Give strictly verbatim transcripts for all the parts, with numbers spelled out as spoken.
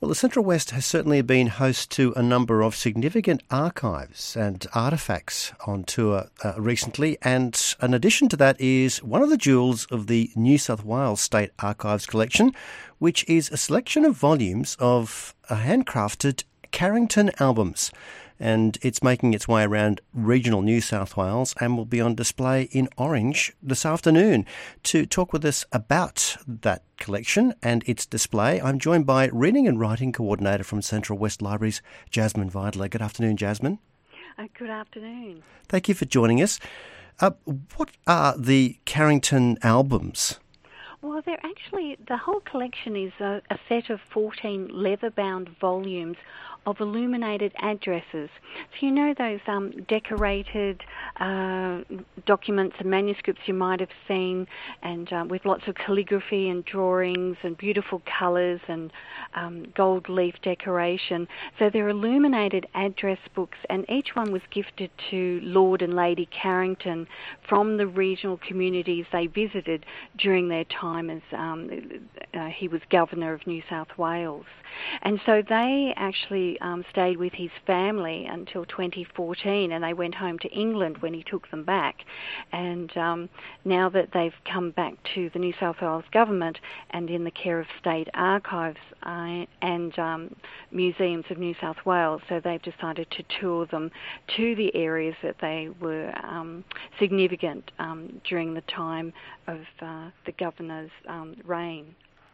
Well, the Central West has certainly been host to a number of significant archives and artefacts on tour uh, recently, and an addition to that is one of the jewels of the New South Wales State Archives collection, which is a selection of volumes of uh, handcrafted Carrington albums. And it's making its way around regional New South Wales and will be on display in Orange this afternoon. To talk with us about that collection and its display, I'm joined by Reading and Writing Coordinator from Central West Libraries, Jasmine Vidler. Good afternoon, Jasmine. Uh, good afternoon. Thank you for joining us. Uh, what are the Carrington albums? Well, they're actually, the whole collection is a, a set of fourteen leather-bound volumes of illuminated addresses. So you know those um, decorated uh, documents and manuscripts you might have seen, and uh, with lots of calligraphy and drawings and beautiful colours and um, gold leaf decoration. So they're illuminated address books, and each one was gifted to Lord and Lady Carrington from the regional communities they visited during their time as um, uh, he was Governor of New South Wales. And so they actually um, stayed with his family until twenty fourteen, and they went home to England when he took them back. And um, now that they've come back to the New South Wales government and in the care of state archives uh, and um, museums of New South Wales, so they've decided to tour them to the areas that they were um, significant um, during the time of uh, the governor's um, reign.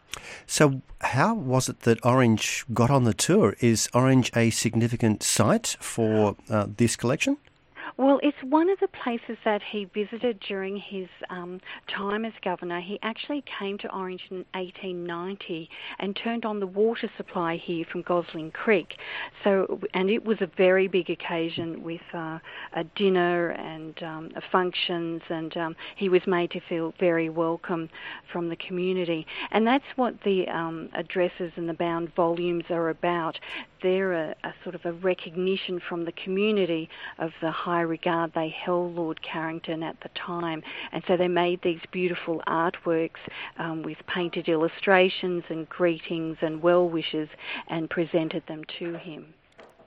So how was it that Orange got on the tour? Is Orange a significant site for uh, this collection? Well, it's one of the places that he visited during his um, time as governor. He actually came to Orange in eighteen ninety and turned on the water supply here from Gosling Creek. So, and it was a very big occasion with uh, a dinner and um, functions, and um, he was made to feel very welcome from the community. And that's what the um, addresses and the bound volumes are about. They're a, a sort of a recognition from the community of the high regard they held Lord Carrington at the time. And so they made these beautiful artworks um, with painted illustrations and greetings and well wishes and presented them to him.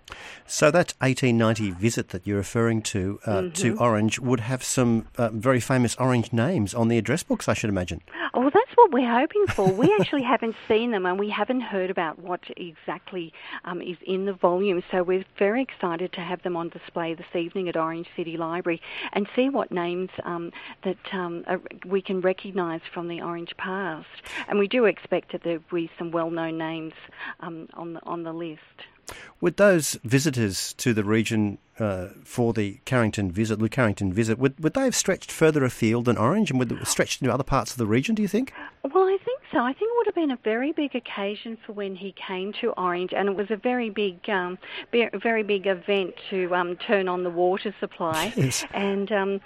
So that eighteen ninety visit that you're referring to uh, mm-hmm. to Orange would have some uh, very famous Orange names on the address books, I should imagine. Oh, well, that's what we're hoping for. We actually haven't seen them, and we haven't heard about what exactly um, is in the volume. So we're very excited to have them on display this evening at Orange City Library and see what names um, that um, are, we can recognise from the Orange past. And we do expect that there will be some well-known names um, on the, on the list. Would those visitors to the region uh, for the Carrington visit, the Carrington visit, would, would they have stretched further afield than Orange and would have stretched into other parts of the region, do you think? Well, I think so. I think it would have been a very big occasion for when he came to Orange, and it was a very big, um, very big event to um, turn on the water supply. Yes. And um,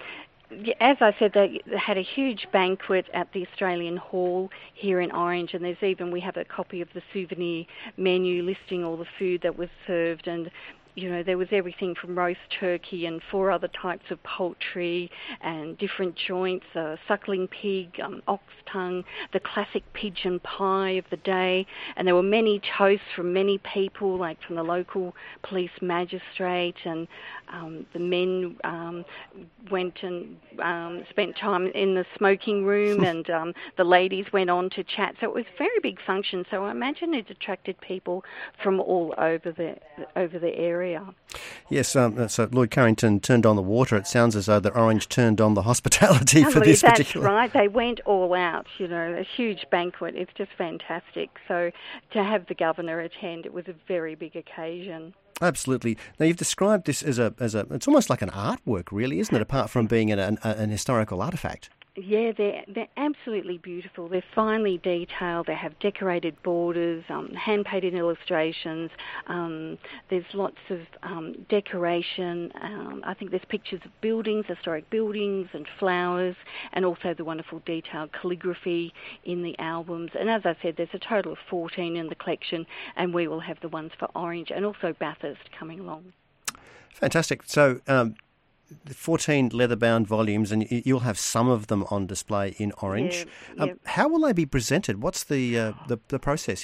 as I said, they had a huge banquet at the Australian Hall here in Orange, and there's even, we have a copy of the souvenir menu listing all the food that was served, and you know, there was everything from roast turkey and four other types of poultry and different joints, uh, suckling pig, um, ox tongue, the classic pigeon pie of the day. And there were many toasts from many people, like from the local police magistrate, and um, the men um, went and um, spent time in the smoking room and um, the ladies went on to chat. So it was a very big function. So I imagine it attracted people from all over the, over the area. Yes, um, so Lord Carrington turned on the water. It sounds as though the Orange turned on the hospitality for this that's particular... That's right. They went all out, you know, a huge banquet. It's just fantastic. So to have the governor attend, it was a very big occasion. Absolutely. Now, you've described this as a, as a it's almost like an artwork, really, isn't it, apart from being an, an, an historical artefact? Yeah, they're, they're absolutely beautiful. They're finely detailed. They have decorated borders, um, hand-painted illustrations. Um, there's lots of um, decoration. Um, I think there's pictures of buildings, historic buildings and flowers, and also the wonderful detailed calligraphy in the albums. And as I said, there's a total of fourteen in the collection, and we will have the ones for Orange and also Bathurst coming along. Fantastic. So... Um fourteen leather-bound volumes, and you'll have some of them on display in Orange. Yeah, yeah. Um, how will they be presented? What's the, uh, the the process here?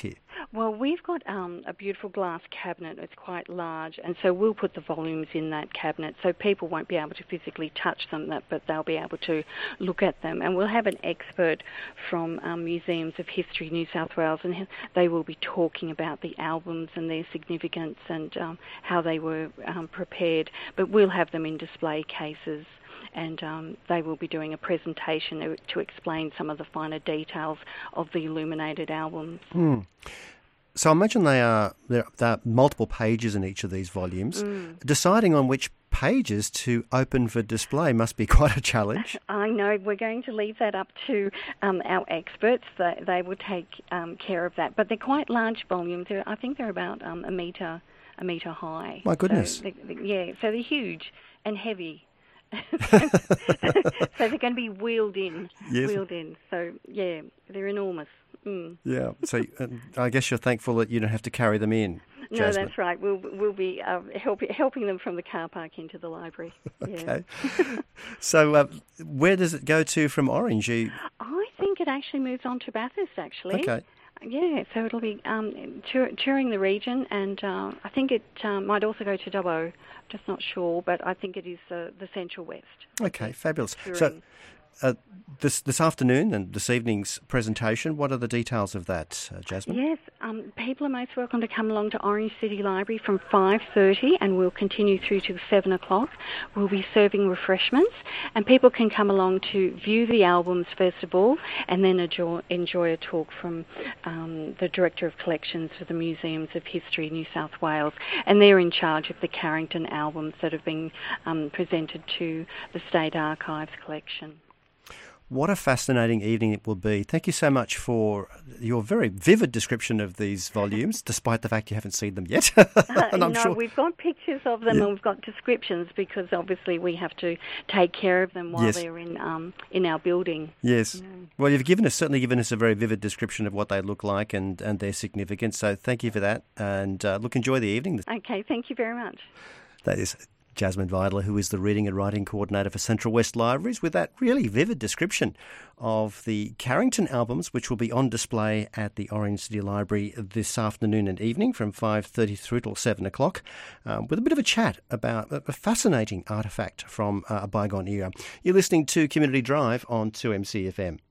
Well, we've got um, a beautiful glass cabinet. It's quite large, and so we'll put the volumes in that cabinet so people won't be able to physically touch them, but they'll be able to look at them. And we'll have an expert from um, Museums of History New South Wales, and they will be talking about the albums and their significance and um, how they were um, prepared. But we'll have them in display cases, and um, they will be doing a presentation to, to explain some of the finer details of the illuminated albums. Mm. So I imagine they are there, there are multiple pages in each of these volumes. Mm. Deciding on which pages to open for display must be quite a challenge. I know. We're going to leave that up to um, our experts. They, they will take um, care of that. But they're quite large volumes. They're, I think they're about um, a metre a metre high. My goodness. So they, they, yeah, so they're huge and heavy. so, so they're going to be wheeled in. Yes. Wheeled in. So, yeah, they're enormous. Mm. Yeah, so uh, I guess you're thankful that you don't have to carry them in, Jasmine. No, that's right. We'll we'll be uh, help, helping them from the car park into the library. Okay. So uh, where does it go to from Orange? You... I think it actually moves on to Bathurst, actually. Okay. Yeah, so it'll be um, tour, touring the region, and uh, I think it um, might also go to Dubbo. Just not sure, but I think it is uh, the Central West. Okay, fabulous. Touring. So uh, this this afternoon and this evening's presentation, what are the details of that, uh, Jasmine? Yes, um, people are most welcome to come along to Orange City Library from five thirty, and we'll continue through to seven o'clock. We'll be serving refreshments, and people can come along to view the albums first of all, and then enjoy, enjoy a talk from um, the Director of Collections for the Museums of History New South Wales, and they're in charge of the Carrington albums that have been um, presented to the State Archives collection. What a fascinating evening it will be. Thank you so much for your very vivid description of these volumes, despite the fact you haven't seen them yet. and I'm no, sure... we've got pictures of them, yeah. And we've got descriptions, because obviously we have to take care of them while yes. they're in um, in our building. Yes. Yeah. Well, you've given us certainly given us a very vivid description of what they look like and, and their significance. So thank you for that. And uh, look, enjoy the evening. Okay, thank you very much. That is Jasmine Vidler, who is the Reading and Writing Coordinator for Central West Libraries, with that really vivid description of the Carrington albums, which will be on display at the Orange City Library this afternoon and evening from five thirty through till seven o'clock, um, with a bit of a chat about a fascinating artefact from uh, a bygone era. You're listening to Community Drive on two M C F M.